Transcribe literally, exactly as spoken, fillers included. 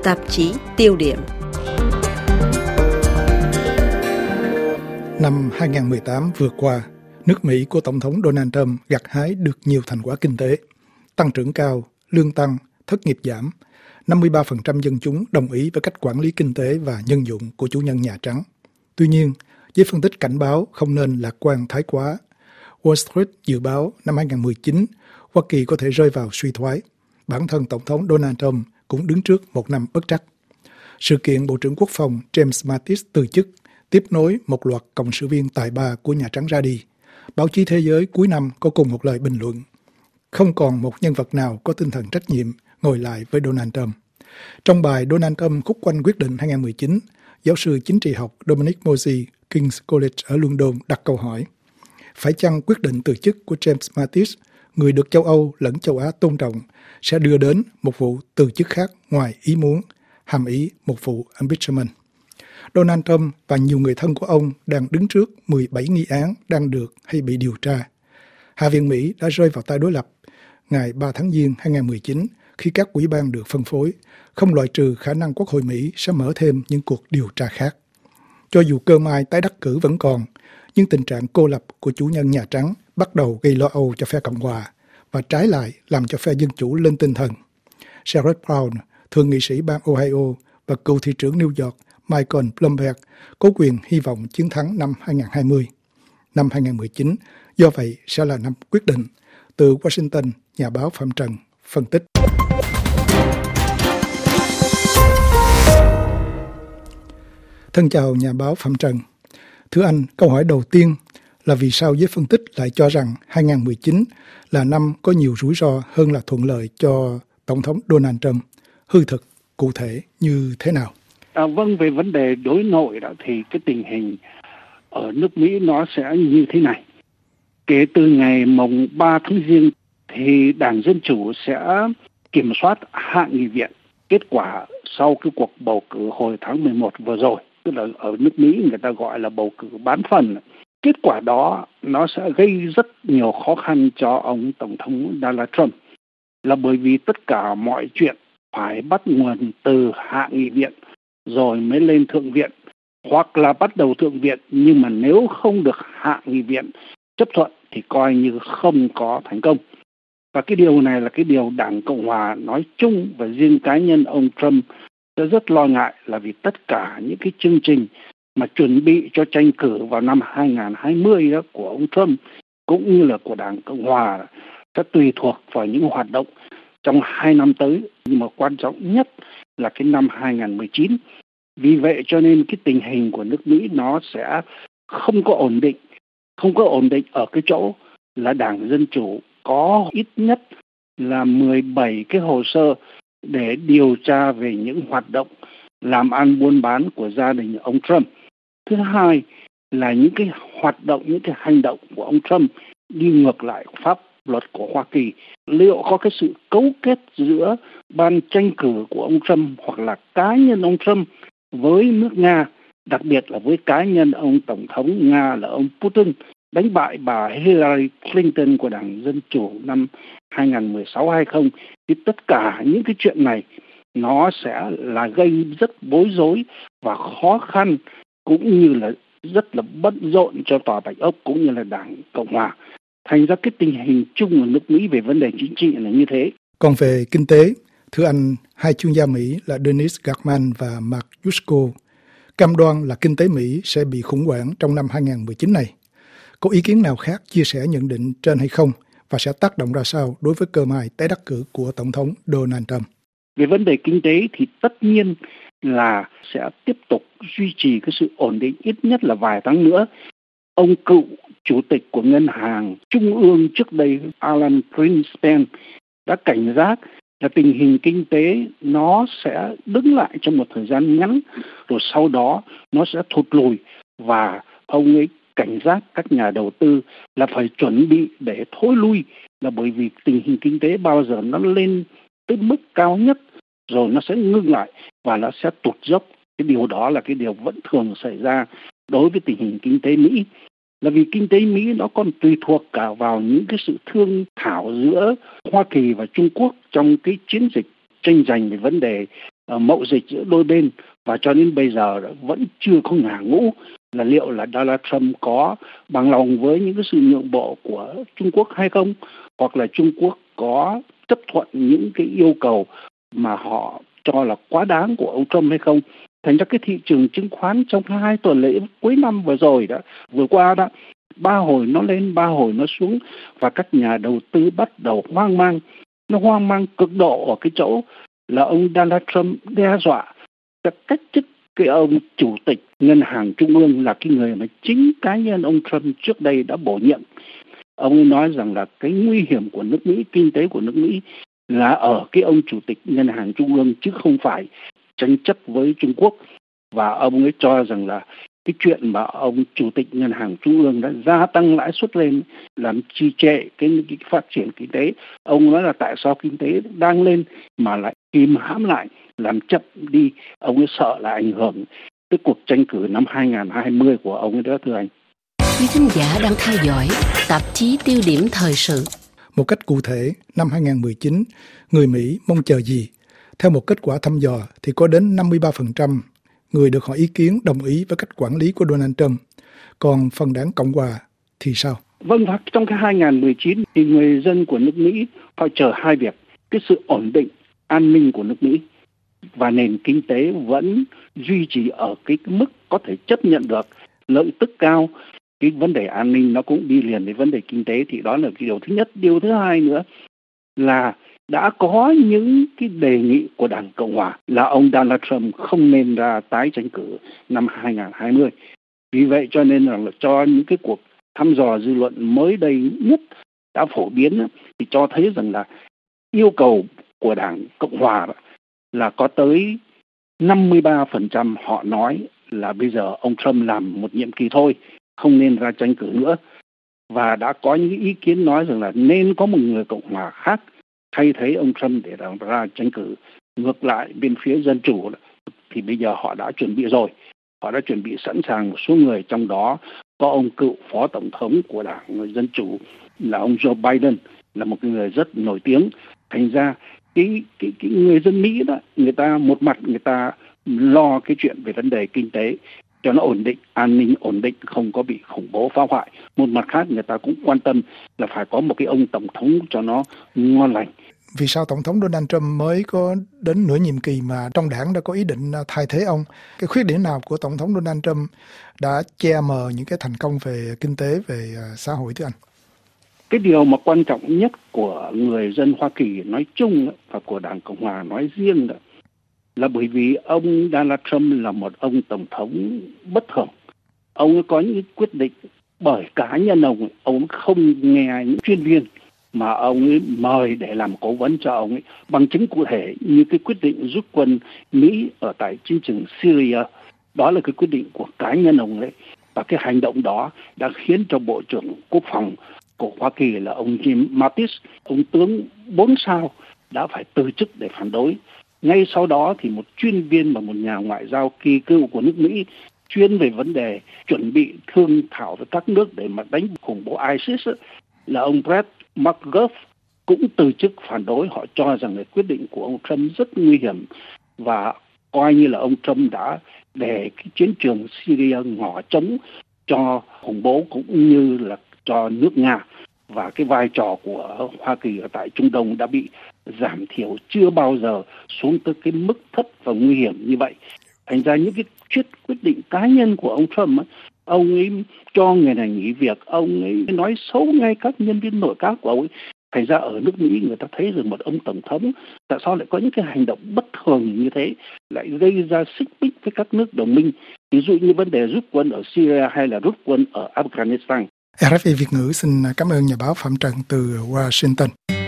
tạp chí Tiêu điểm. Năm hai không một tám vừa qua, nước Mỹ của Tổng thống Donald Trump gặt hái được nhiều thành quả kinh tế. Tăng trưởng cao, lương tăng, thất nghiệp giảm. năm mươi ba phần trăm dân chúng đồng ý với cách quản lý kinh tế và nhân dụng của chủ nhân Nhà Trắng. Tuy nhiên, giới phân tích cảnh báo không nên lạc quan thái quá. Wall Street dự báo năm hai không một chín, Hoa Kỳ có thể rơi vào suy thoái. Bản thân Tổng thống Donald Trump cũng đứng trước một năm bất trắc. Sự kiện Bộ trưởng Quốc phòng James Mattis từ chức tiếp nối một loạt cộng sự viên tài ba của Nhà Trắng ra đi. Báo chí thế giới cuối năm có cùng một lời bình luận: không còn một nhân vật nào có tinh thần trách nhiệm ngồi lại với Donald Trump. Trong bài Donald Trump khúc quanh quyết định hai không một chín, giáo sư chính trị học Dominic Mosey, King's College ở London đặt câu hỏi: phải chăng quyết định từ chức của James Mattis, người được châu Âu lẫn châu Á tôn trọng, sẽ đưa đến một vụ từ chức khác ngoài ý muốn, hàm ý một vụ impeachment? Donald Trump và nhiều người thân của ông đang đứng trước mười bảy nghi án đang được hay bị điều tra. Hạ viện Mỹ đã rơi vào tay đối lập ngày ba tháng Giêng hai không một chín khi các ủy ban được phân phối, không loại trừ khả năng Quốc hội Mỹ sẽ mở thêm những cuộc điều tra khác. Cho dù cơ may tái đắc cử vẫn còn, nhưng tình trạng cô lập của chủ nhân Nhà Trắng bắt đầu gây lo âu cho phe Cộng hòa và trái lại làm cho phe Dân Chủ lên tinh thần. Sherrod Brown, thượng nghị sĩ bang Ohio và cựu thị trưởng New York Michael Bloomberg có quyền hy vọng chiến thắng năm hai không hai không. Năm hai không một chín, do vậy sẽ là năm quyết định. Từ Washington, nhà báo Phạm Trần phân tích. Thân chào nhà báo Phạm Trần. Thưa anh, câu hỏi đầu tiên là vì sao giới phân tích lại cho rằng hai không một chín là năm có nhiều rủi ro hơn là thuận lợi cho Tổng thống Donald Trump? Hư thực cụ thể như thế nào? À, vâng, về vấn đề đối nội đó thì cái tình hình ở nước Mỹ nó sẽ như thế này. Kể từ ngày mùng ba tháng Giêng thì Đảng Dân Chủ sẽ kiểm soát hạ nghị viện. Kết quả sau cái cuộc bầu cử hồi tháng mười một vừa rồi, tức là ở nước Mỹ người ta gọi là bầu cử bán phần. Kết quả đó nó sẽ gây rất nhiều khó khăn cho ông Tổng thống Donald Trump, là bởi vì tất cả mọi chuyện phải bắt nguồn từ hạ nghị viện rồi mới lên thượng viện, hoặc là bắt đầu thượng viện nhưng mà nếu không được hạ nghị viện chấp thuận thì coi như không có thành công. Và cái điều này là cái điều Đảng Cộng hòa nói chung và riêng cá nhân ông Trump sẽ rất lo ngại, là vì tất cả những cái chương trình mà chuẩn bị cho tranh cử vào năm hai không hai không đó của ông Trump cũng như là của Đảng Cộng hòa sẽ tùy thuộc vào những hoạt động trong hai năm tới, nhưng mà quan trọng nhất là cái năm hai không một chín. Vì vậy cho nên cái tình hình của nước Mỹ nó sẽ không có ổn định, không có ổn định ở cái chỗ là Đảng Dân Chủ có ít nhất là mười bảy cái hồ sơ để điều tra về những hoạt động làm ăn buôn bán của gia đình ông Trump. Thứ hai là những cái hoạt động, những cái hành động của ông Trump đi ngược lại pháp luật của Hoa Kỳ. Liệu có cái sự cấu kết giữa ban tranh cử của ông Trump hoặc là cá nhân ông Trump với nước Nga, đặc biệt là với cá nhân ông Tổng thống Nga là ông Putin, đánh bại bà Hillary Clinton của Đảng Dân Chủ năm hai không một sáu hai không, thì tất cả những cái chuyện này nó sẽ là gây rất bối rối và khó khăn, cũng như là rất là bận rộn cho Tòa Bạch Ốc cũng như là Đảng Cộng hòa. Thành ra cái tình hình chung ở nước Mỹ về vấn đề chính trị là như thế. Còn về kinh tế, thưa anh, hai chuyên gia Mỹ là Dennis Gartman và Mark Yusko cam đoan là kinh tế Mỹ sẽ bị khủng hoảng trong năm hai không một chín này. Có ý kiến nào khác chia sẻ nhận định trên hay không, và sẽ tác động ra sao đối với cơ may tái đắc cử của Tổng thống Donald Trump? Về vấn đề kinh tế thì tất nhiên là sẽ tiếp tục duy trì cái sự ổn định ít nhất là vài tháng nữa. Ông cựu chủ tịch của Ngân hàng Trung ương trước đây Alan Greenspan đã cảnh giác là tình hình kinh tế nó sẽ đứng lại trong một thời gian ngắn, rồi sau đó nó sẽ thụt lùi, và ông ấy cảnh giác các nhà đầu tư là phải chuẩn bị để thối lui, là bởi vì tình hình kinh tế bao giờ nó lên tới mức cao nhất rồi nó sẽ ngưng lại và nó sẽ tụt dốc. Cái điều đó là cái điều vẫn thường xảy ra đối với tình hình kinh tế Mỹ, là vì kinh tế Mỹ nó còn tùy thuộc cả vào những cái sự thương thảo giữa Hoa Kỳ và Trung Quốc trong cái chiến dịch tranh giành về vấn đề uh, mậu dịch giữa đôi bên, và cho đến bây giờ vẫn chưa có ngả ngũ là liệu là Donald Trump có bằng lòng với những cái sự nhượng bộ của Trung Quốc hay không, hoặc là Trung Quốc có chấp thuận những cái yêu cầu mà họ cho là quá đáng của ông Trump hay không. Thành ra cái thị trường chứng khoán trong hai tuần lễ cuối năm vừa rồi đó, vừa qua đó, ba hồi nó lên, ba hồi nó xuống, và các nhà đầu tư bắt đầu hoang mang. Nó hoang mang cực độ ở cái chỗ là ông Donald Trump đe dọa sẽ cách chức cái ông chủ tịch ngân hàng trung ương, là cái người mà chính cá nhân ông Trump trước đây đã bổ nhiệm. Ông ấy nói rằng là cái nguy hiểm của nước Mỹ, kinh tế của nước Mỹ là ở cái ông chủ tịch ngân hàng trung ương, chứ không phải tranh chấp với Trung Quốc. Và ông ấy cho rằng là cái chuyện mà ông chủ tịch ngân hàng trung ương đã gia tăng lãi suất lên làm trì trệ cái, cái phát triển kinh tế. Ông nói là tại sao kinh tế đang lên mà lại kìm hãm lại, làm chậm đi. Ông ấy sợ là ảnh hưởng tới cuộc tranh cử năm hai không hai không của ông ấy đó, thưa anh. Quý thính giả đang theo dõi tạp chí Tiêu điểm thời sự. Một cách cụ thể, năm hai không một chín, người Mỹ mong chờ gì? Theo một kết quả thăm dò thì có đến năm mươi ba phần trăm người được hỏi ý kiến đồng ý với cách quản lý của Donald Trump. Còn phần đảng Cộng hòa thì sao? Vâng, trong cái hai không một chín thì người dân của nước Mỹ họ chờ hai việc: cái sự ổn định, an ninh của nước Mỹ, và nền kinh tế vẫn duy trì ở cái mức có thể chấp nhận được, lợi tức cao. Cái vấn đề an ninh nó cũng đi liền với vấn đề kinh tế, thì đó là cái điều thứ nhất. Điều thứ hai nữa là đã có những cái đề nghị của đảng Cộng hòa là ông Donald Trump không nên ra tái tranh cử năm hai không hai không. Vì vậy cho nên là cho những cái cuộc thăm dò dư luận mới đây nhất đã phổ biến thì cho thấy rằng là yêu cầu của đảng Cộng hòa là có tới năm mươi ba phần trăm họ nói là bây giờ ông Trump làm một nhiệm kỳ thôi, không nên ra tranh cử nữa. Và đã có những ý kiến nói rằng là nên có một người Cộng hòa khác thay thế ông Trump để ra tranh cử. Ngược lại, bên phía Dân Chủ thì bây giờ họ đã chuẩn bị rồi. Họ đã chuẩn bị sẵn sàng một số người, trong đó có ông cựu phó tổng thống của đảng Dân Chủ là ông Joe Biden, là một người rất nổi tiếng. Thành ra cái, cái, cái người dân Mỹ đó, người ta một mặt người ta lo cái chuyện về vấn đề kinh tế cho nó ổn định, an ninh ổn định, không có bị khủng bố phá hoại. Một mặt khác người ta cũng quan tâm là phải có một cái ông tổng thống cho nó ngon lành. Vì sao Tổng thống Donald Trump mới có đến nửa nhiệm kỳ mà trong đảng đã có ý định thay thế ông? Cái khuyết điểm nào của Tổng thống Donald Trump đã che mờ những cái thành công về kinh tế, về xã hội thưa anh? Cái điều mà quan trọng nhất của người dân Hoa Kỳ nói chung và của đảng Cộng hòa nói riêng đó là bởi vì ông Donald Trump là một ông tổng thống bất thường. Ông ấy có những quyết định bởi cá nhân ông, ông không nghe những chuyên viên mà ông ấy mời để làm cố vấn cho ông ấy. Bằng chứng cụ thể như cái quyết định rút quân Mỹ ở tại chiến trường Syria, đó là cái quyết định của cá nhân ông ấy. Và cái hành động đó đã khiến cho Bộ trưởng Quốc phòng của Hoa Kỳ là ông Jim Mattis, ông tướng bốn sao, đã phải từ chức để phản đối. Ngay sau đó thì một chuyên viên và một nhà ngoại giao kỳ cựu của nước Mỹ chuyên về vấn đề chuẩn bị thương thảo với các nước để mà đánh khủng bố ISIS là ông Brett McGurk cũng từ chức phản đối. Họ cho rằng là quyết định của ông Trump rất nguy hiểm và coi như là ông Trump đã để cái chiến trường Syria ngỏ trống cho khủng bố cũng như là cho nước Nga, và cái vai trò của Hoa Kỳ ở tại Trung Đông đã bị giảm thiểu chưa bao giờ xuống tới cái mức thấp và nguy hiểm như vậy. Thành ra những cái quyết quyết định cá nhân của ông Trump, ông ấy cho người này nghỉ việc, ông ấy nói xấu ngay các nhân viên nội các của ông ấy. Thành ra ở nước Mỹ người ta thấy rằng một ông tổng thống tại sao lại có những cái hành động bất thường như thế, lại gây ra xích mích với các nước đồng minh, ví dụ như vấn đề rút quân ở Syria hay là rút quân ở Afghanistan. rờ ép i Việt ngữ xin cảm ơn nhà báo Phạm Trần từ Washington.